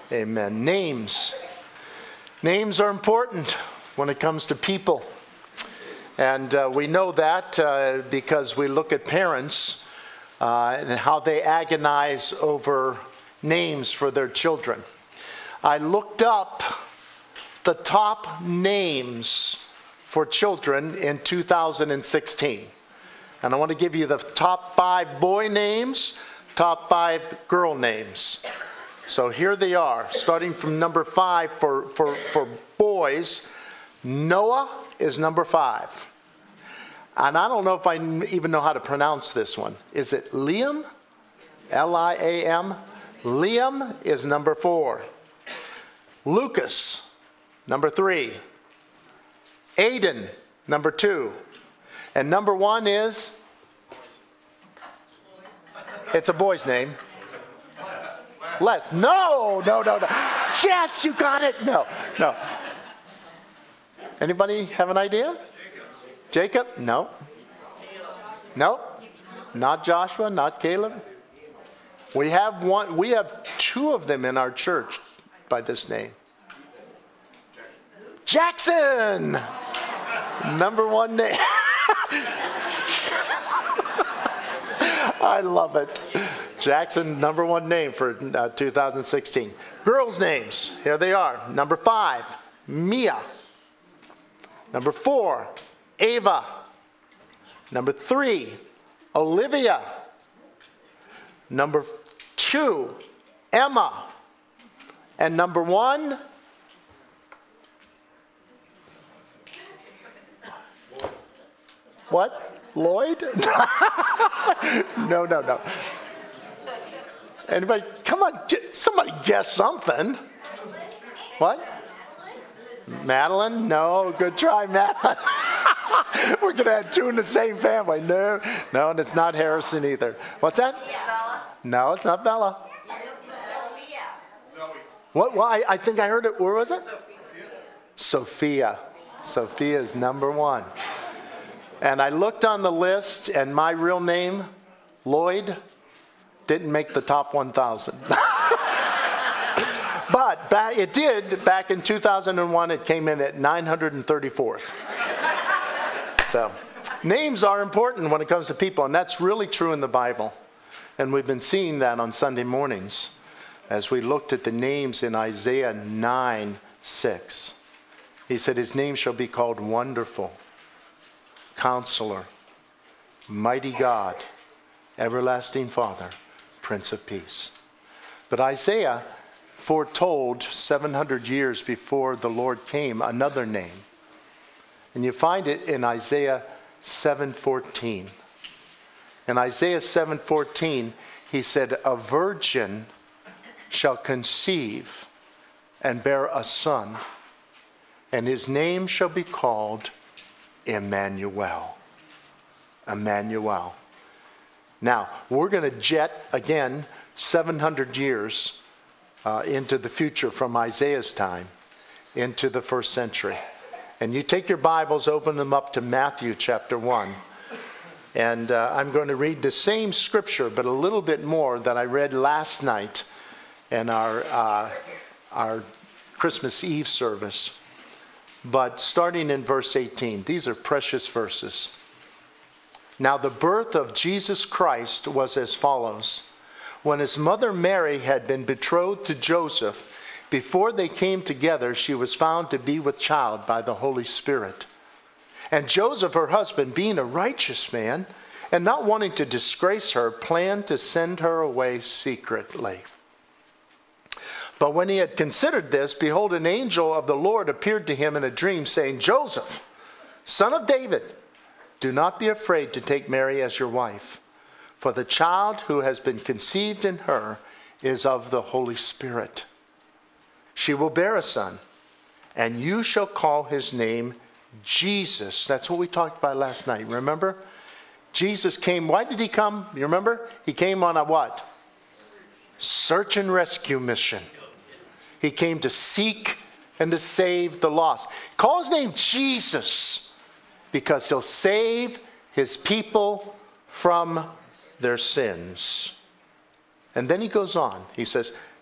Amen. Names. Names are important when it comes to people. And we know that because we look at parents and how they agonize over names for their children. I looked up the top names for children in 2016. And I want to give you the top 5 boy names, top 5 girl names. So here they are, starting from number 5 for boys. Noah is number 5. And I don't know if I even know how to pronounce this one. Is it Liam? L-I-A-M? Liam is number 4. Lucas, number 3. Aiden, number 2. And number 1 is? It's a boy's name. Les. No. Yes, you got it. No. Anybody have an idea? Jacob? No. Not Joshua, not Caleb. We have 2 of them in our church by this name. Jackson. Number 1 name. I love it. Jackson, number 1 name for 2016. Girls' names, here they are. Number 5, Mia. Number 4, Ava. Number 3, Olivia. Number 2, Emma. And number 1, what? Lloyd? No. Anybody? Come on, somebody guess something. What? Madeline? No, good try, Madeline. We're going to have 2 in the same family. No, and it's not Harrison either. What's that? Bella. No, it's not Bella. Sophia. What? Well, I think I heard it. Where was it? Sophia. Sophia is number 1. And I looked on the list, and my real name, Lloyd, didn't make the top 1,000. But it did back in 2001. It came in at 934th. So names are important when it comes to people, and that's really true in the Bible. And we've been seeing that on Sunday mornings as we looked at the names in Isaiah 9:6. He said, his name shall be called Wonderful, Counselor, Mighty God, Everlasting Father, Prince of Peace. But Isaiah foretold 700 years before the Lord came another name. And you find it in Isaiah 7:14. In Isaiah 7:14, he said, a virgin shall conceive and bear a son, and his name shall be called Emmanuel. Emmanuel. Now, we're going to jet again 700 years into the future from Isaiah's time into the 1st century. And you take your Bibles, open them up to Matthew chapter 1. And I'm going to read the same scripture, but a little bit more that I read last night in our Christmas Eve service. But starting in verse 18, these are precious verses. Now the birth of Jesus Christ was as follows. When his mother Mary had been betrothed to Joseph, before they came together, she was found to be with child by the Holy Spirit. And Joseph, her husband, being a righteous man, and not wanting to disgrace her, planned to send her away secretly. But when he had considered this, behold, an angel of the Lord appeared to him in a dream, saying, Joseph, son of David, do not be afraid to take Mary as your wife, for the child who has been conceived in her is of the Holy Spirit. She will bear a son, and you shall call his name Jesus. That's what we talked about last night, remember? Jesus came, why did he come? You remember? He came on a what? Search and rescue mission. He came to seek and to save the lost. Call his name Jesus, because he'll save his people from their sins. And then he goes on. He says,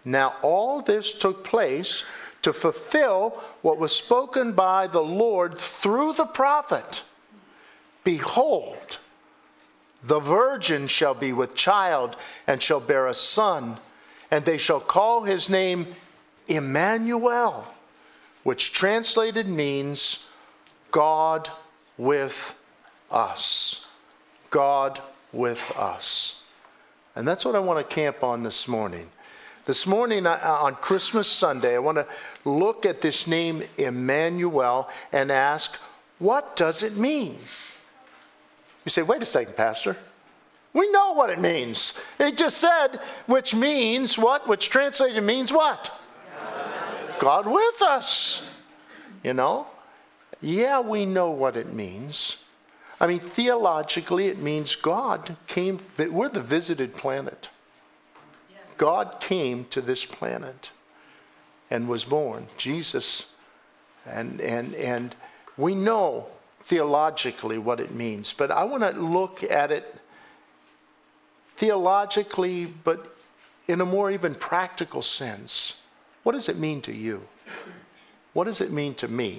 Now all this took place to fulfill what was spoken by the Lord through the prophet. Behold, the virgin shall be with child and shall bear a son, and they shall call his name Emmanuel, which translated means God with us. God with us. And that's what I want to camp on this morning. This morning on Christmas Sunday, I want to look at this name Emmanuel and ask, what does it mean? You say, wait a second, Pastor. We know what it means. It just said, which means what? Which translated means what? God with us. You know? Yeah, we know what it means. I mean, theologically, it means God came. We're the visited planet. God came to this planet and was born. Jesus. And we know theologically what it means. But I want to look at it theologically, but in a more even practical sense. What does it mean to you? What does it mean to me?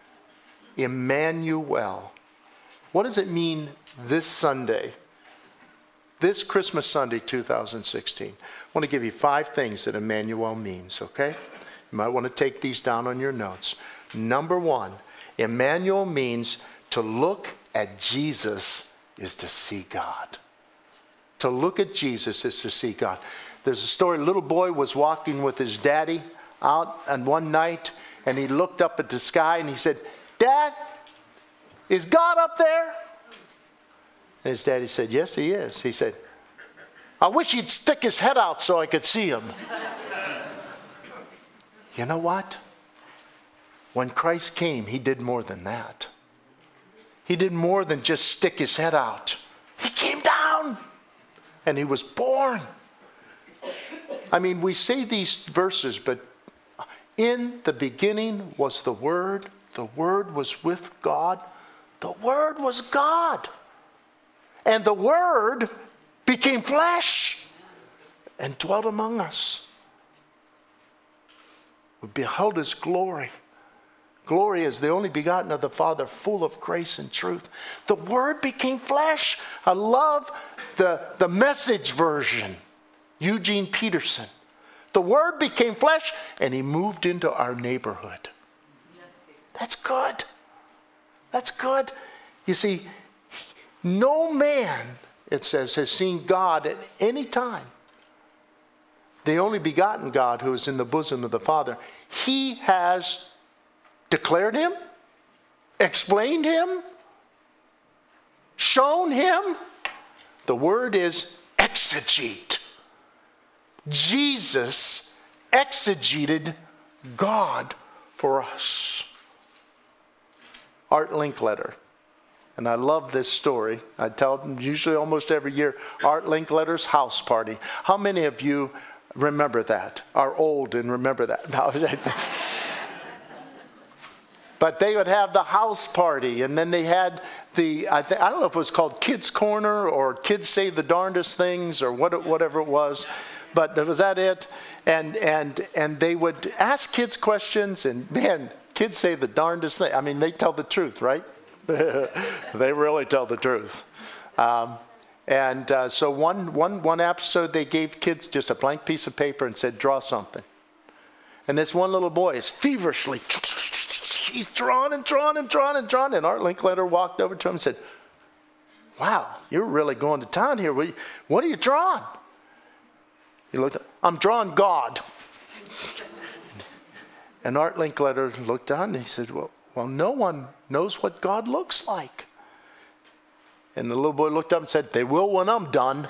Emmanuel. What does it mean this Sunday? This Christmas Sunday, 2016. I want to give you 5 things that Emmanuel means, okay? You might want to take these down on your notes. Number 1, Emmanuel means to look at Jesus is to see God. To look at Jesus is to see God. There's a story, a little boy was walking with his daddy out and one night, and he looked up at the sky and he said, Dad, is God up there? And his daddy said, yes, he is. He said, I wish he'd stick his head out so I could see him. You know what? When Christ came, he did more than that. He did more than just stick his head out. He came down and he was born. I mean, we say these verses, but in the beginning was the Word. The Word was with God. The Word was God. And the Word became flesh and dwelt among us. We beheld his glory. Glory is the only begotten of the Father, full of grace and truth. The Word became flesh. I love the Message version. Eugene Peterson. The Word became flesh and he moved into our neighborhood. That's good. That's good. You see, no man, it says, has seen God at any time. The only begotten God who is in the bosom of the Father. He has declared him, explained him, shown him. The word is exegete. Jesus exegeted God for us. Art Linkletter. And I love this story. I tell them usually almost every year, Art Linkletter's house party. How many of you remember that? Are old and remember that? No. But they would have the house party, and then they had I don't know if it was called Kids Corner or Kids Say the Darndest Things or whatever it was. But was that it? And they would ask kids questions, and man, kids say the darndest thing. I mean, they tell the truth, right? They really tell the truth. So one episode, they gave kids just a blank piece of paper and said, draw something. And this one little boy is feverishly, he's drawn and drawn and drawn and drawn. And Art Linkletter walked over to him and said, wow, you're really going to town here. What are you drawing? He looked up, I'm drawing God. And Art Linkletter looked down and he said, well, no one knows what God looks like. And the little boy looked up and said, they will when I'm done.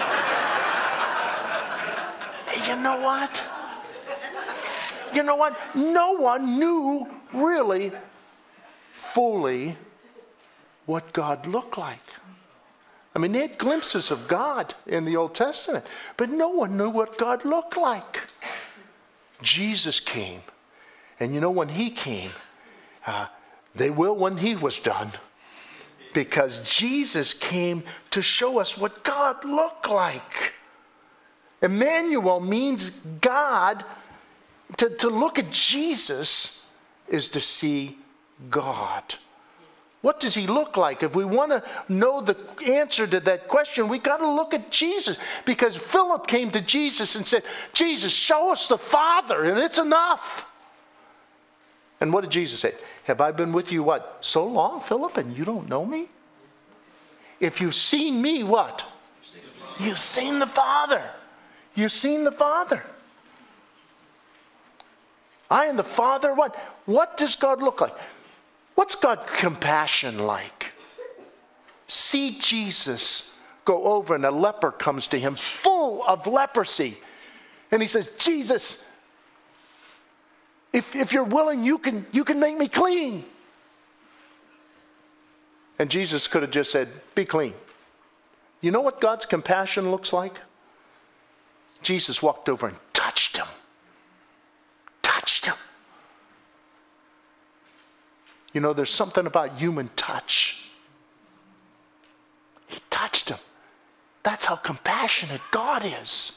You know what? You know what? No one knew really fully what God looked like. I mean, they had glimpses of God in the Old Testament, but no one knew what God looked like. Jesus came. And you know, when he came, they will when he was done. Because Jesus came to show us what God looked like. Emmanuel means God. To look at Jesus is to see God. What does he look like? If we want to know the answer to that question, we got to look at Jesus. Because Philip came to Jesus and said, Jesus, show us the Father, and it's enough. And what did Jesus say? Have I been with you, what, so long, Philip, and you don't know me? If you've seen me, what? You've seen the Father. You've seen the Father. I and the Father, what? What does God look like? What's God's compassion like? See Jesus go over and a leper comes to him full of leprosy. And he says, Jesus, if you're willing, you can make me clean. And Jesus could have just said, be clean. You know what God's compassion looks like? Jesus walked over and touched him. Touched him. You know, there's something about human touch. He touched him. That's how compassionate God is.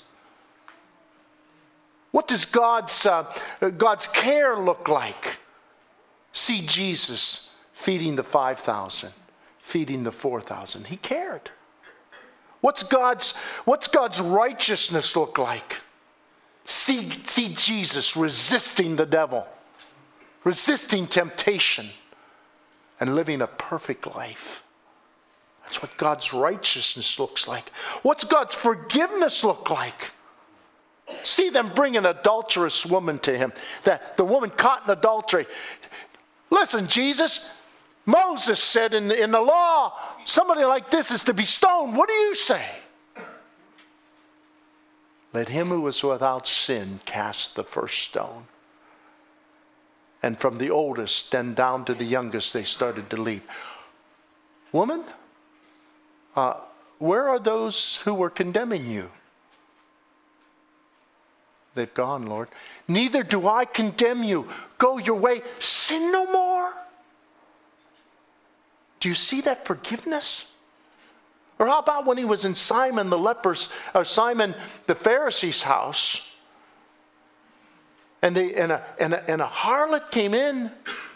What does God's care look like? See Jesus feeding the 5,000, feeding the 4,000. He cared. What's God's righteousness look like? See Jesus resisting the devil, resisting temptation, and living a perfect life. That's what God's righteousness looks like. What's God's forgiveness look like? See them bring an adulterous woman to him. The woman caught in adultery. Listen, Jesus, Moses said in the law, somebody like this is to be stoned. What do you say? Let him who is without sin cast the first stone. And from the oldest and down to the youngest, they started to leave. Woman, where are those who were condemning you? They've gone, Lord. Neither do I condemn you. Go your way. Sin no more. Do you see that forgiveness? Or how about when he was in Simon the Pharisee's house, and a harlot came in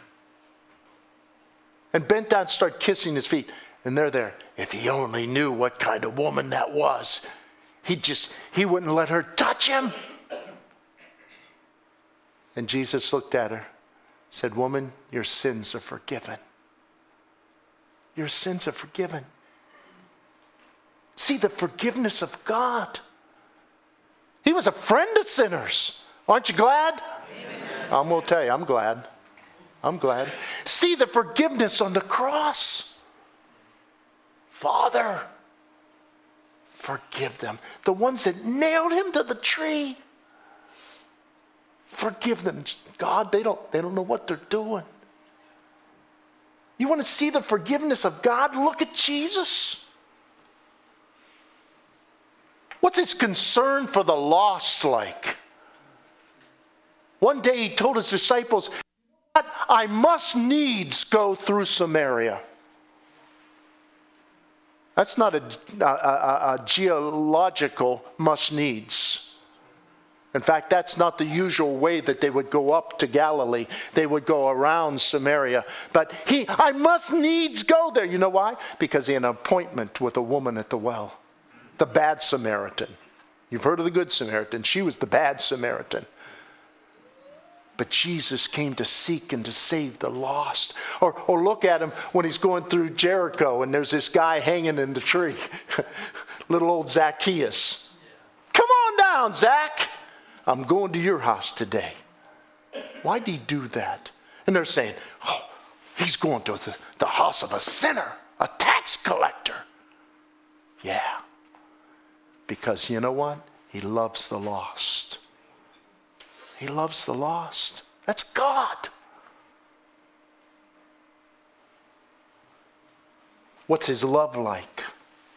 and bent down and started kissing his feet. And they're there. If he only knew what kind of woman that was, he wouldn't let her touch him. And Jesus looked at her, said, woman, your sins are forgiven. Your sins are forgiven. See the forgiveness of God. He was a friend of sinners. Aren't you glad? Amen. I'm going to tell you, I'm glad. I'm glad. See the forgiveness on the cross. Father, forgive them. The ones that nailed him to the tree. Forgive them. God, they don't know what they're doing. You want to see the forgiveness of God? Look at Jesus. What's his concern for the lost like? One day he told his disciples, I must needs go through Samaria. That's not a geological must needs. In fact, that's not the usual way that they would go up to Galilee. They would go around Samaria. But I must needs go there. You know why? Because he had an appointment with a woman at the well. The bad Samaritan. You've heard of the good Samaritan. She was the bad Samaritan. But Jesus came to seek and to save the lost. Or look at him when he's going through Jericho and there's this guy hanging in the tree. Little old Zacchaeus. Come on down, Zach. I'm going to your house today. Why did he do that? And they're saying, oh, he's going to the house of a sinner, a tax collector. Yeah. Because you know what? He loves the lost. He loves the lost. That's God. What's his love like?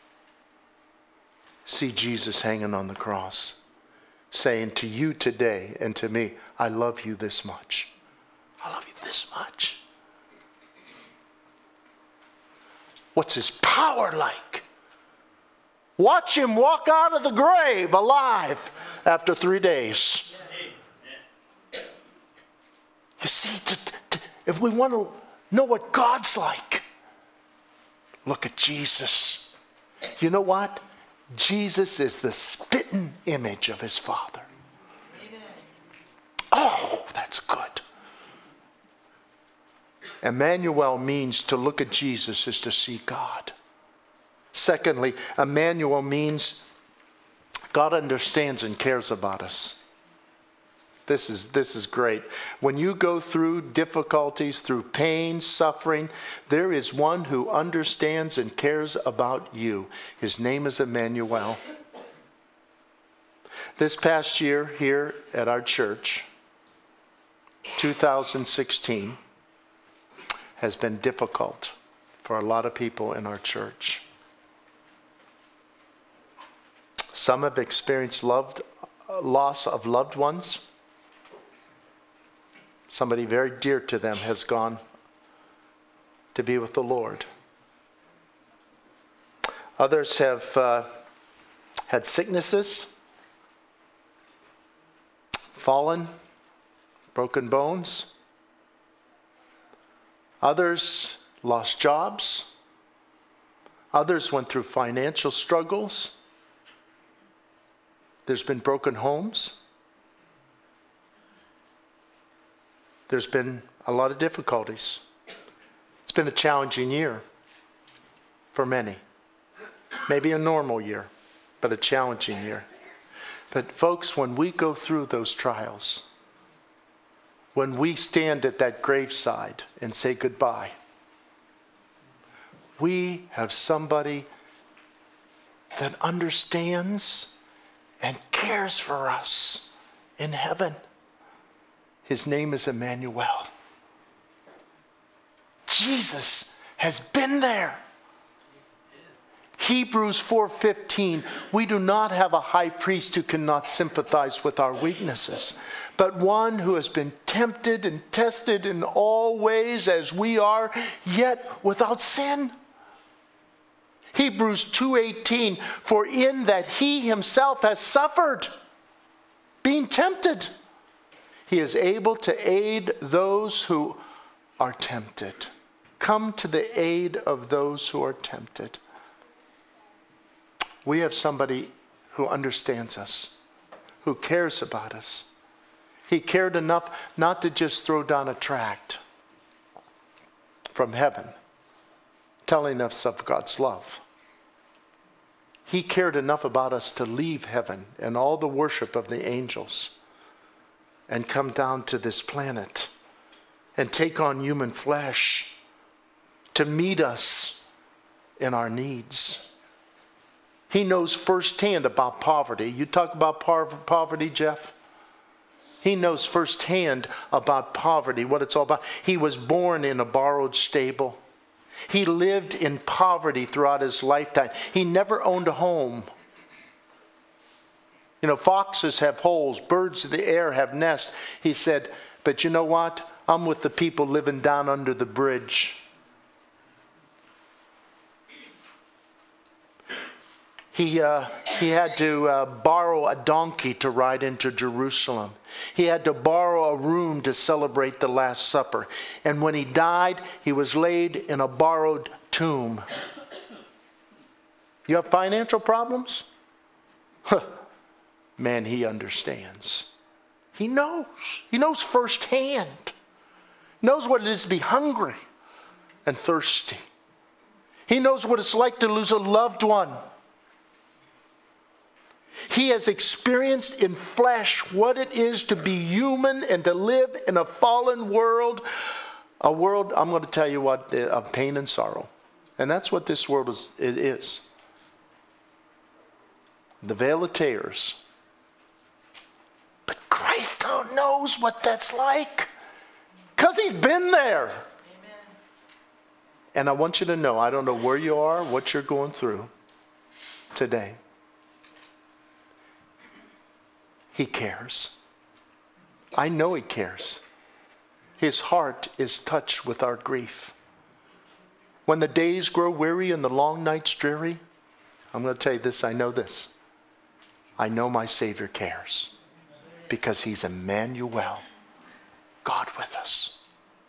See Jesus hanging on the cross, saying to you today and to me, I love you this much. I love you this much. What's his power like? Watch him walk out of the grave alive after 3 days. You see, if we want to know what God's like, look at Jesus. You know what? Jesus is the spitting image of his Father. Oh, that's good. Emmanuel means to look at Jesus is to see God. Secondly, Emmanuel means God understands and cares about us. This is great. When you go through difficulties, through pain, suffering, there is one who understands and cares about you. His name is Emmanuel. This past year here at our church, 2016, has been difficult for a lot of people in our church. Some have experienced loss of loved ones. Somebody very dear to them has gone to be with the Lord. Others have had sicknesses, fallen, broken bones. Others lost jobs. Others went through financial struggles. There's been broken homes. There's been a lot of difficulties. It's been a challenging year for many. Maybe a normal year, but a challenging year. But folks, when we go through those trials, when we stand at that graveside and say goodbye, we have somebody that understands and cares for us in heaven. His name is Emmanuel. Jesus has been there. Hebrews 4:15, we do not have a high priest who cannot sympathize with our weaknesses, but one who has been tempted and tested in all ways as we are, yet without sin. Hebrews 2:18, for in that he himself has suffered, being tempted, he is able to aid those who are tempted. Come to the aid of those who are tempted. We have somebody who understands us, who cares about us. He cared enough not to just throw down a tract from heaven telling us of God's love. He cared enough about us to leave heaven and all the worship of the angels and come down to this planet and take on human flesh to meet us in our needs. He knows firsthand about poverty. You talk about poverty, Jeff? He knows firsthand about poverty, what it's all about. He was born in a borrowed stable. He lived in poverty throughout his lifetime. He never owned a home. You know, foxes have holes, birds of the air have nests. He said, but you know what? I'm with the people living down under the bridge. He had to borrow a donkey to ride into Jerusalem. He had to borrow a room to celebrate the Last Supper. And when he died, he was laid in a borrowed tomb. You have financial problems? Man, he understands. He knows. He knows firsthand. Knows what it is to be hungry and thirsty. He knows what it's like to lose a loved one. He has experienced in flesh what it is to be human and to live in a fallen world. A world, I'm going to tell you what, of pain and sorrow. And that's what this world is. The veil of tears. But Christ knows what that's like. Because he's been there. Amen. And I want you to know, I don't know where you are, what you're going through today. He cares. I know he cares. His heart is touched with our grief. When the days grow weary and the long nights dreary, I'm going to tell you this, I know this. I know my Savior cares because he's Emmanuel, God with us.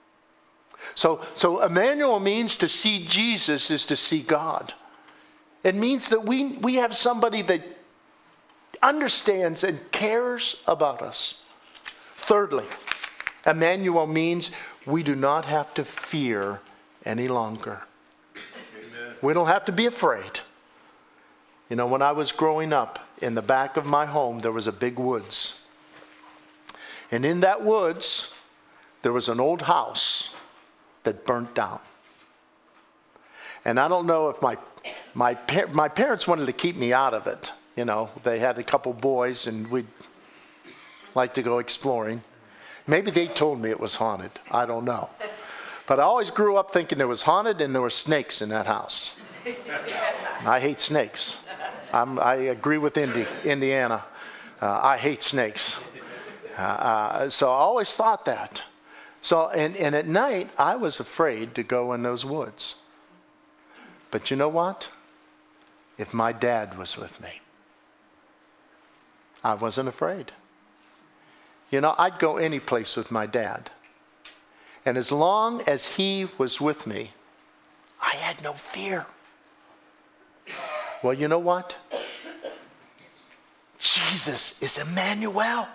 So Emmanuel means to see Jesus is to see God. It means that we have somebody that understands and cares about us. Thirdly, Emmanuel means we do not have to fear any longer. Amen. We don't have to be afraid. You know, when I was growing up, in the back of my home, there was a big woods. And in that woods, there was an old house that burnt down. And I don't know if my parents wanted to keep me out of it. You know, they had a couple boys and we'd like to go exploring. Maybe they told me it was haunted. I don't know. But I always grew up thinking it was haunted and there were snakes in that house. I hate snakes. I agree with Indiana. I hate snakes. So I always thought that. So, and at night, I was afraid to go in those woods. But you know what? If my dad was with me, I wasn't afraid. You know, I'd go any place with my dad. And as long as he was with me, I had no fear. Well, you know what? Jesus is Emmanuel.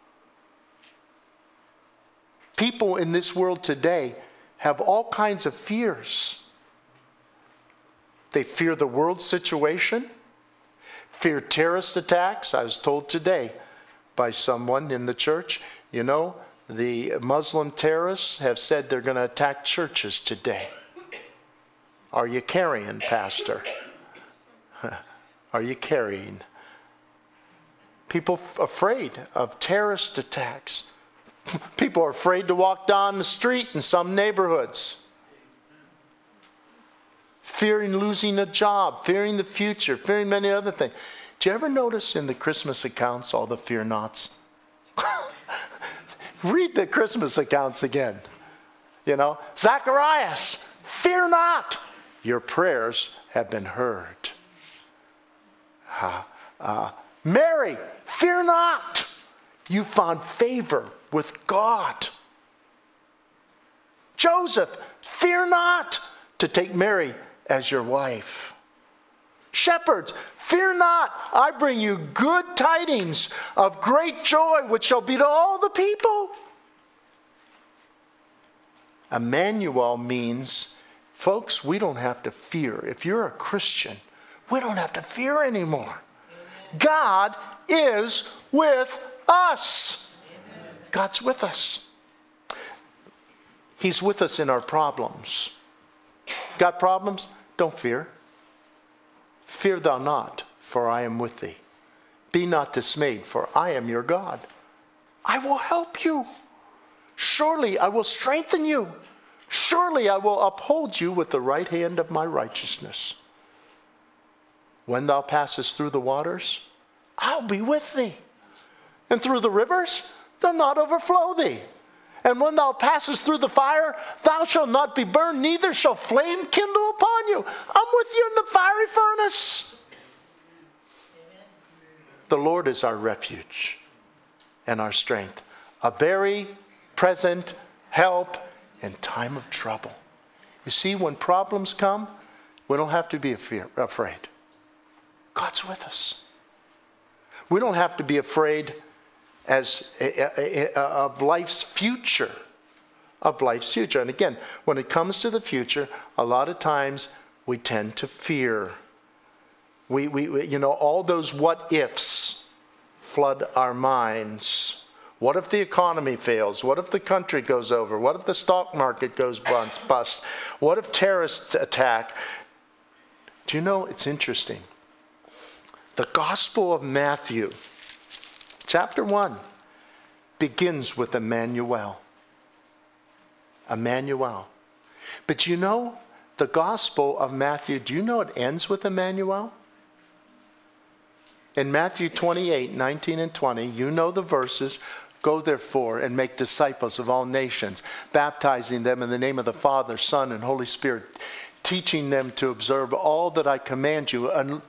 People in this world today have all kinds of fears. They fear the world situation, fear terrorist attacks. I was told today by someone in the church, you know, the Muslim terrorists have said they're going to attack churches today. Are you carrying, Pastor? Are you carrying? People afraid of terrorist attacks. People are afraid to walk down the street in some neighborhoods. Fearing losing a job, fearing the future, fearing many other things. Do you ever notice in the Christmas accounts all the fear nots? Read the Christmas accounts again. You know, Zacharias, fear not. Your prayers have been heard. Mary, fear not. You found favor with God. Joseph, fear not to take Mary as your wife. Shepherds, fear not. I bring you good tidings of great joy, which shall be to all the people. Emmanuel means, folks, we don't have to fear. If you're a Christian, we don't have to fear anymore. God is with us. God's with us. He's with us in our problems. Got problems? Don't fear. Fear thou not, for I am with thee. Be not dismayed, for I am your God. I will help you. Surely I will strengthen you. Surely I will uphold you with the right hand of my righteousness. When thou passest through the waters, I'll be with thee. And through the rivers, they'll not overflow thee. And when thou passest through the fire, thou shalt not be burned, neither shall flame kindle upon you. I'm with you in the fiery furnace. Amen. The Lord is our refuge and our strength, a very present help in time of trouble. You see, when problems come, we don't have to be afraid. God's with us. We don't have to be afraid of life's future. And again, when it comes to the future, a lot of times we tend to fear. We you know, all those what ifs flood our minds. What if the economy fails? What if the country goes over? What if the stock market goes bust? What if terrorists attack? Do you know, it's interesting. The Gospel of Matthew, chapter 1, begins with Emmanuel. Emmanuel. But you know, the Gospel of Matthew, do you know it ends with Emmanuel? In Matthew 28, 19 and 20, you know the verses. Go therefore and make disciples of all nations, baptizing them in the name of the Father, Son, and Holy Spirit, teaching them to observe all that I command you. And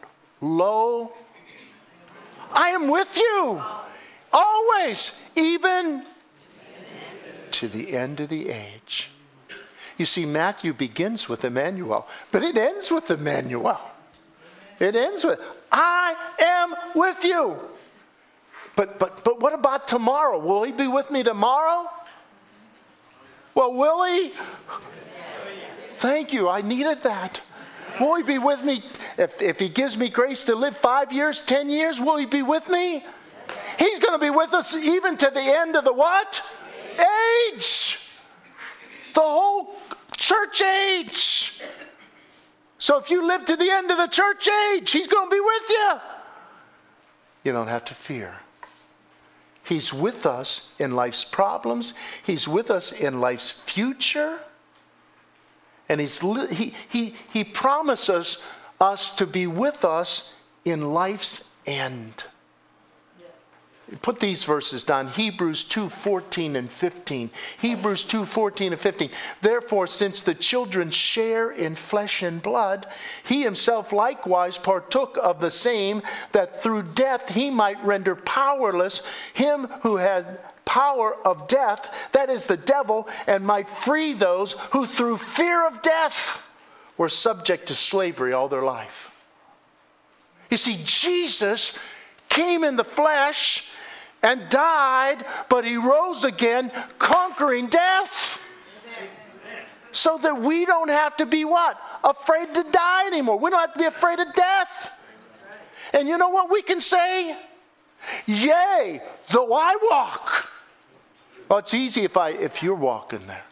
lo, I am with you always, even to the end of the age. You see, Matthew begins with Emmanuel, but it ends with Emmanuel. It ends with, I am with you. But what about tomorrow? Will he be with me tomorrow? Well, will he? Thank you. I needed that. Will he be with me? If he gives me grace to live 5 years, 10 years, will he be with me? He's going to be with us even to the end of the what? Age. The whole church age. So if you live to the end of the church age, he's going to be with you. You don't have to fear. He's with us in life's problems. He's with us in life's future. And he promises us to be with us in life's end. Put these verses down. Hebrews 2:14 and 15. Hebrews 2:14 and 15. Therefore, since the children share in flesh and blood, he himself likewise partook of the same, that through death he might render powerless him who had power of death, that is the devil, and might free those who through fear of death were subject to slavery all their life. You see, Jesus came in the flesh and died, but he rose again, conquering death. So that we don't have to be what? Afraid to die anymore. We don't have to be afraid of death. And you know what we can say? Yea, though I walk. Well, it's easy if you're walking there.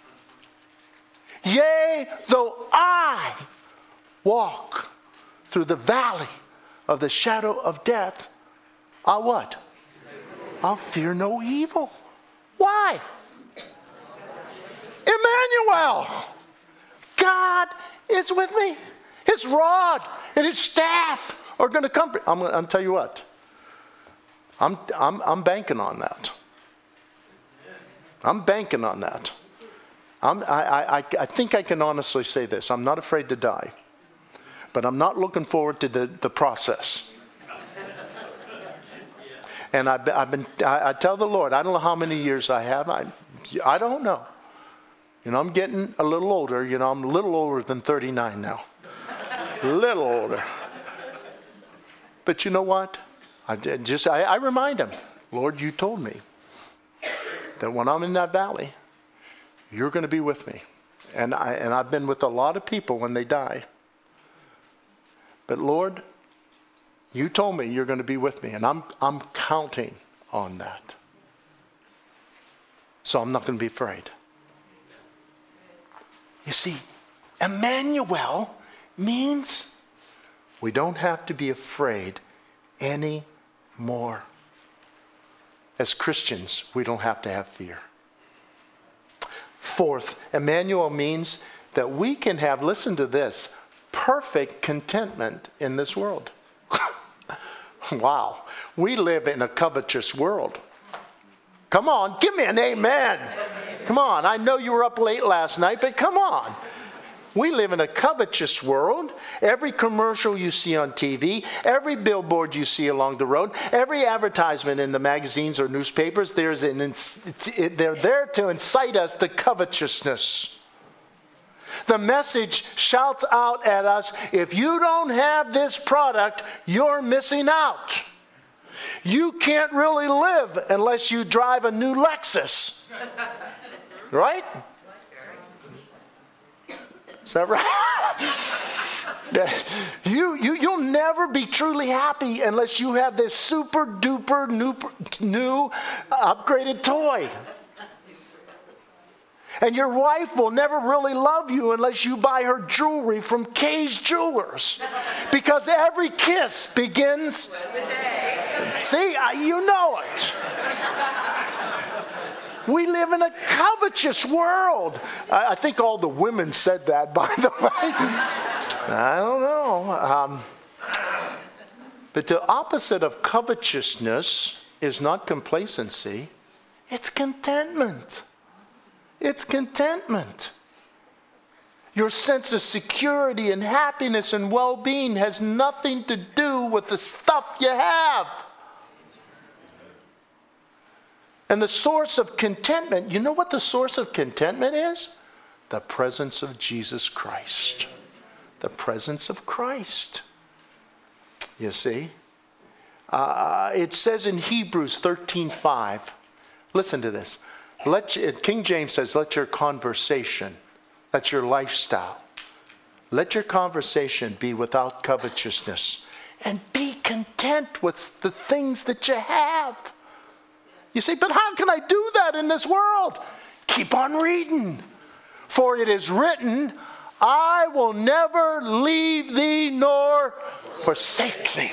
Yea, though I walk through the valley of the shadow of death, I'll what? I'll fear no evil. Why? Emmanuel. God is with me. His rod and his staff are going to comfort. I'm going to tell you what. I'm banking on that. I'm banking on that. I think I can honestly say this. I'm not afraid to die. But I'm not looking forward to the process. And I tell the Lord, I don't know how many years I have. I don't know. You know, I'm getting a little older. You know, I'm a little older than 39 now. A little older. But you know what? I remind him, Lord, you told me that when I'm in that valley, you're going to be with me. And I've been with a lot of people when they die. But Lord, you told me you're going to be with me, and I'm counting on that. So I'm not going to be afraid. You see, Emmanuel means we don't have to be afraid anymore. As Christians, we don't have to have fear. Fourth, Emmanuel means that we can have, listen to this, perfect contentment in this world. Wow. We live in a covetous world. Come on, give me an amen. Come on, I know you were up late last night, but come on. We live in a covetous world. Every commercial you see on TV, every billboard you see along the road, every advertisement in the magazines or newspapers, they're there to incite us to covetousness. The message shouts out at us, if you don't have this product, you're missing out. You can't really live unless you drive a new Lexus. Right? Is that right? You'll never be truly happy unless you have this super duper new upgraded toy. And your wife will never really love you unless you buy her jewelry from Kay's Jewelers. Because every kiss begins... See, you know it. We live in a covetous world. I think all the women said that, by the way. I don't know. But the opposite of covetousness is not complacency. It's contentment. It's contentment. Your sense of security and happiness and well-being has nothing to do with the stuff you have. And the source of contentment, you know what the source of contentment is? The presence of Jesus Christ. The presence of Christ. You see? It says in Hebrews 13:5, listen to this. King James says, let your conversation, that's your lifestyle. Let your conversation be without covetousness, and be content with the things that you have. You say, but how can I do that in this world? Keep on reading. For it is written, I will never leave thee nor forsake thee.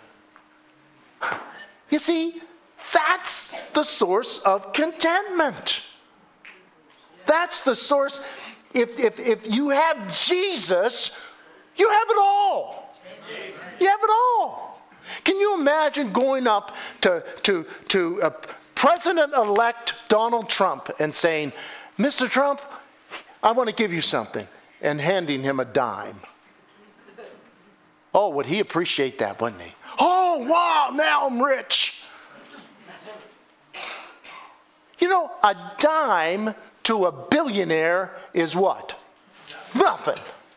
You see, that's the source of contentment. That's the source. If you have Jesus, you have it all. You have it all. Can you imagine going up to President-elect Donald Trump and saying, Mr. Trump, I want to give you something, and handing him a dime? Oh, would he appreciate that, wouldn't he? Oh, wow, now I'm rich. You know, a dime to a billionaire is what? Nothing.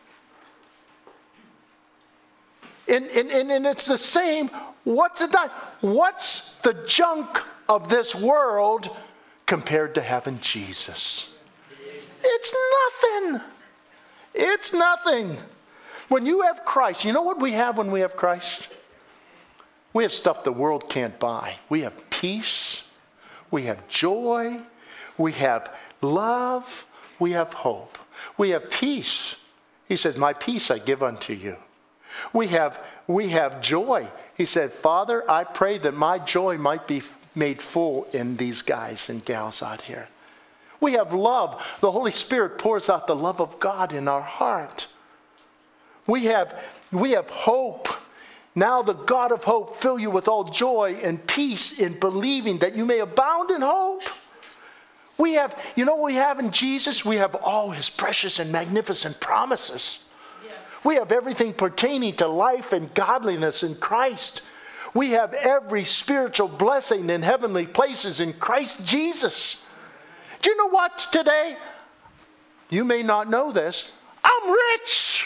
And it's the same. What's a dime? What's the junk of this world compared to having Jesus? It's nothing. It's nothing. When you have Christ, you know what we have when we have Christ? We have stuff the world can't buy. We have peace. We have joy. We have love. We have hope. We have peace. He says, my peace I give unto you. We have joy. He said, Father, I pray that my joy might be made full in these guys and gals out here. We have love. The Holy Spirit pours out the love of God in our heart. We have hope. Now the God of hope fill you with all joy and peace in believing, that you may abound in hope. We have, you know what we have in Jesus? We have all his precious and magnificent promises. Yeah. We have everything pertaining to life and godliness in Christ. We have every spiritual blessing in heavenly places in Christ Jesus. Do you know what today? You may not know this. I'm rich.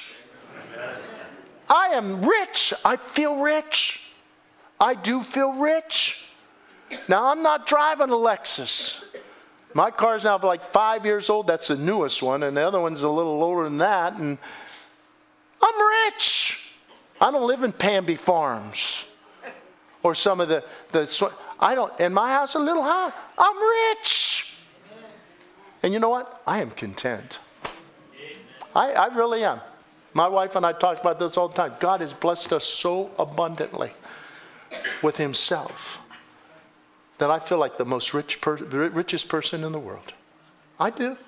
I am rich. I feel rich. I do feel rich. Now, I'm not driving a Lexus. My car's now like 5 years old. That's the newest one. And the other one's a little older than that. And I'm rich. I don't live in Pamby Farms. Or some of I don't, in my house, a little house. I'm rich. And you know what? I am content. I really am. My wife and I talk about this all the time. God has blessed us so abundantly with himself that I feel like the most richest person in the world. I do.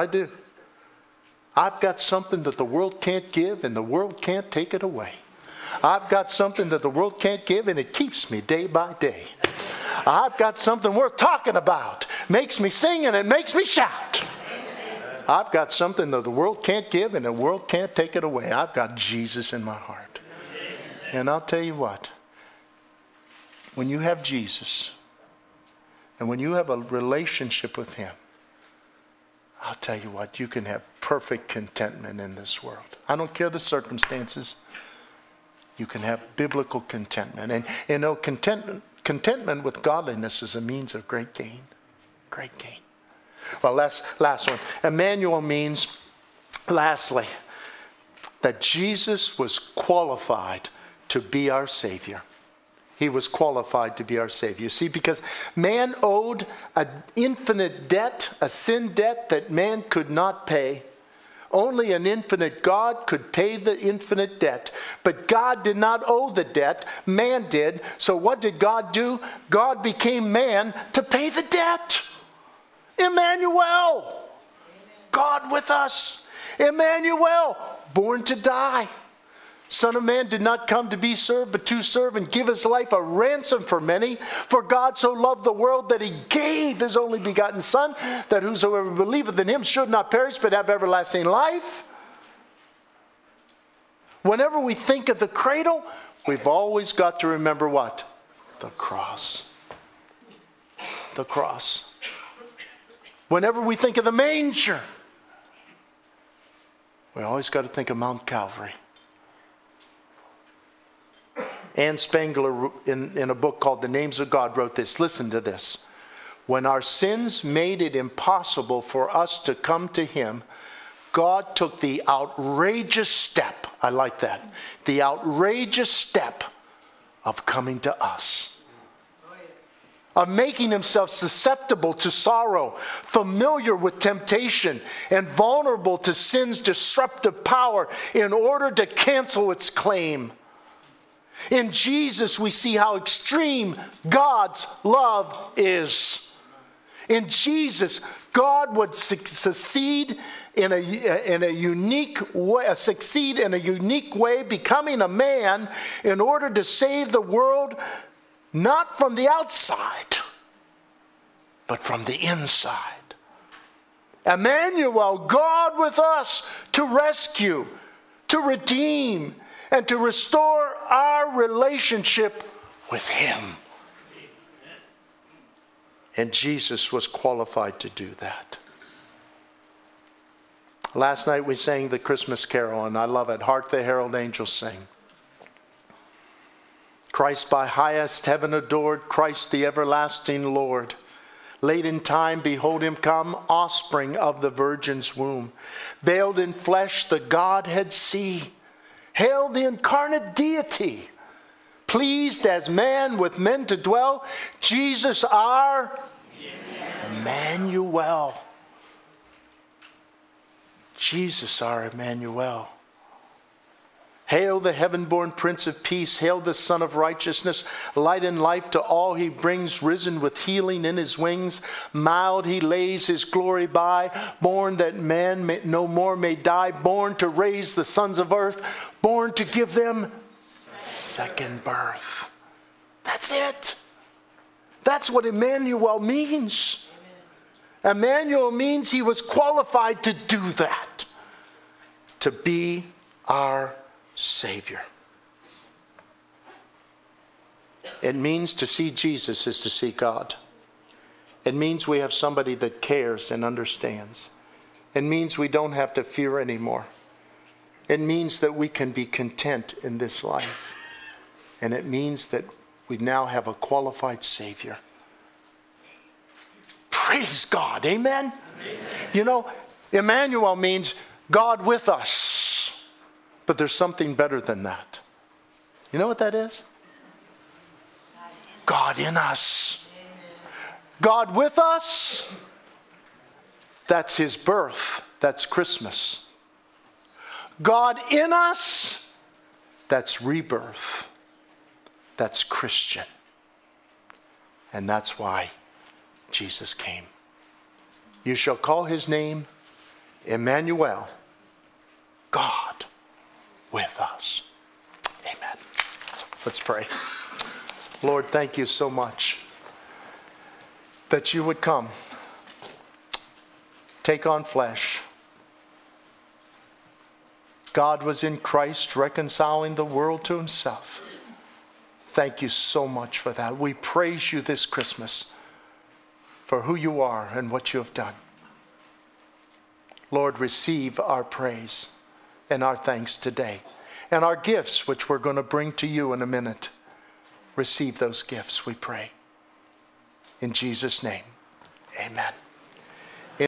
I've got something that the world can't give, and the world can't take it away. I've got something that the world can't give, and it keeps me day by day. I've got something worth talking about. Makes me sing and it makes me shout. I've got something that the world can't give and the world can't take it away. I've got Jesus in my heart. And I'll tell you what. When you have Jesus and when you have a relationship with him, I'll tell you what, you can have perfect contentment in this world. I don't care the circumstances. You can have biblical contentment. And you know, contentment with godliness is a means of great gain. Great gain. Well, last one. Emmanuel means, lastly, that Jesus was qualified to be our Savior. He was qualified to be our Savior. See, because man owed an infinite debt, a sin debt that man could not pay. Only an infinite God could pay the infinite debt. But God did not owe the debt. Man did. So what did God do? God became man to pay the debt. Emmanuel. God with us. Emmanuel. Born to die. Son of Man did not come to be served, but to serve and give his life a ransom for many. For God so loved the world that he gave his only begotten Son, that whosoever believeth in him should not perish, but have everlasting life. Whenever we think of the cradle, we've always got to remember what? The cross. The cross. Whenever we think of the manger, we always got to think of Mount Calvary. Anne Spangler, in a book called The Names of God, wrote this. Listen to this. When our sins made it impossible for us to come to Him, God took the outrageous step, I like that, the outrageous step of coming to us. Of making Himself susceptible to sorrow, familiar with temptation, and vulnerable to sin's disruptive power in order to cancel its claim. In Jesus, we see how extreme God's love is. In Jesus, God would succeed in a unique way, becoming a man in order to save the world, not from the outside, but from the inside. Emmanuel, God with us, to rescue, to redeem, and to restore our relationship with Him. And Jesus was qualified to do that. Last night we sang the Christmas carol, and I love it. Hark the herald angels sing. Christ by highest heaven adored, Christ the everlasting Lord. Late in time, behold Him come, offspring of the Virgin's womb. Veiled in flesh, the Godhead see. Hail the incarnate deity. Pleased as man with men to dwell, Jesus our Emmanuel. Jesus our Emmanuel. Hail the heaven-born Prince of Peace. Hail the Son of Righteousness. Light and life to all He brings, risen with healing in His wings. Mild He lays His glory by, born that man no more may die, born to raise the sons of earth, born to give them second birth. That's it. That's what Emmanuel means. Emmanuel means He was qualified to do that, to be our Savior. It means to see Jesus is to see God. It means we have somebody that cares and understands. It means we don't have to fear anymore. It means that we can be content in this life. And it means that we now have a qualified Savior. Praise God. Amen? Amen. You know, Emmanuel means God with us. But there's something better than that. You know what that is? God in us. God with us. That's His birth. That's Christmas. God in us. That's rebirth. That's Christian. And that's why Jesus came. You shall call His name Emmanuel, God with us. Amen. So let's pray. Lord, thank You so much that You would come, take on flesh. God was in Christ reconciling the world to Himself. Thank You so much for that. We praise You this Christmas for who You are and what You have done. Lord, receive our praise and our thanks today. And our gifts, which we're going to bring to You in a minute. Receive those gifts, we pray. In Jesus' name, amen.